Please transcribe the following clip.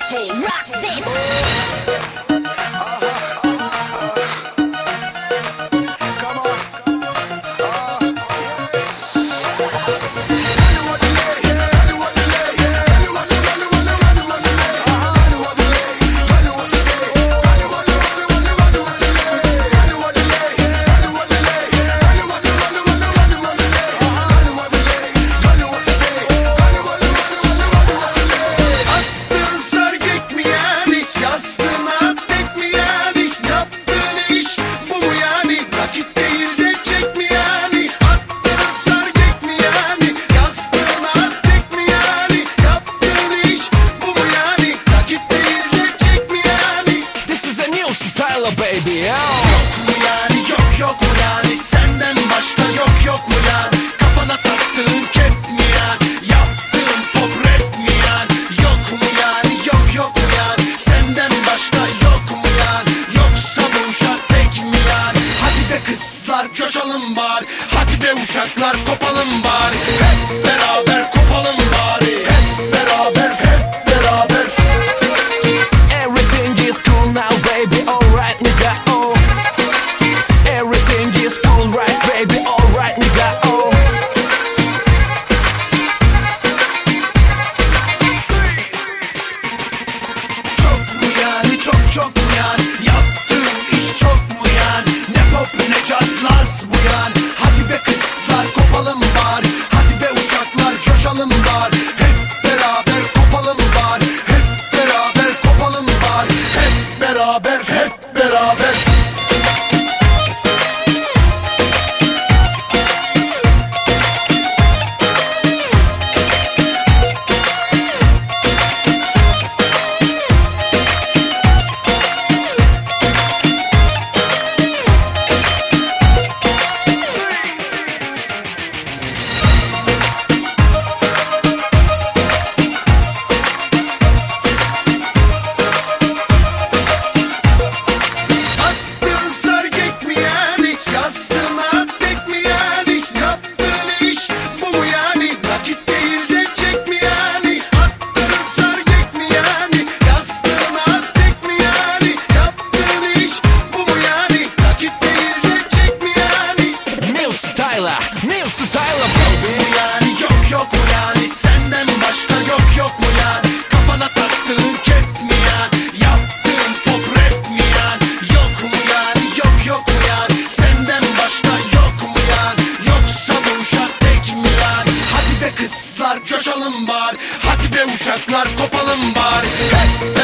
Country, rock this. Baby, yok mu yani, yok mu yani, senden başka yok mu yani, kafana taktığın kep mi yani, yaptığın pop rap mi yani, yok mu yani, yok mu yani, senden başka yok mu yani, yoksa bu uşak tek mi yani, hadi be kızlar coşalım bari, hadi be uşaklar kopalım bari, hep beraber kopalım bari, hep beraber, hep beraber. Everything is cool now baby, alright nigga, oh. Everything is cool right baby, alright nigga, oh. Çok mu yani, çok mu yani, yaptığın iş çok mu yani, ne pop ne caz laz bu yani, hadi be kızlar kopalım bari, hadi be uşaklar coşalım bari, hep beraber kopalım bari, hep beraber kopalım bari, hep beraber, hep beraber. New style baby. Yani yok mu yani, senden başka yok mu yani, kafana taktığın kep mi yani, yaptığın pop rap mi yani, yok mu yani, yok mu yani, senden başka yok mu yani, yoksa bu uşak tek mi yani, hadi be kızlar coşalım bari, hadi be uşaklar kopalım bari, hep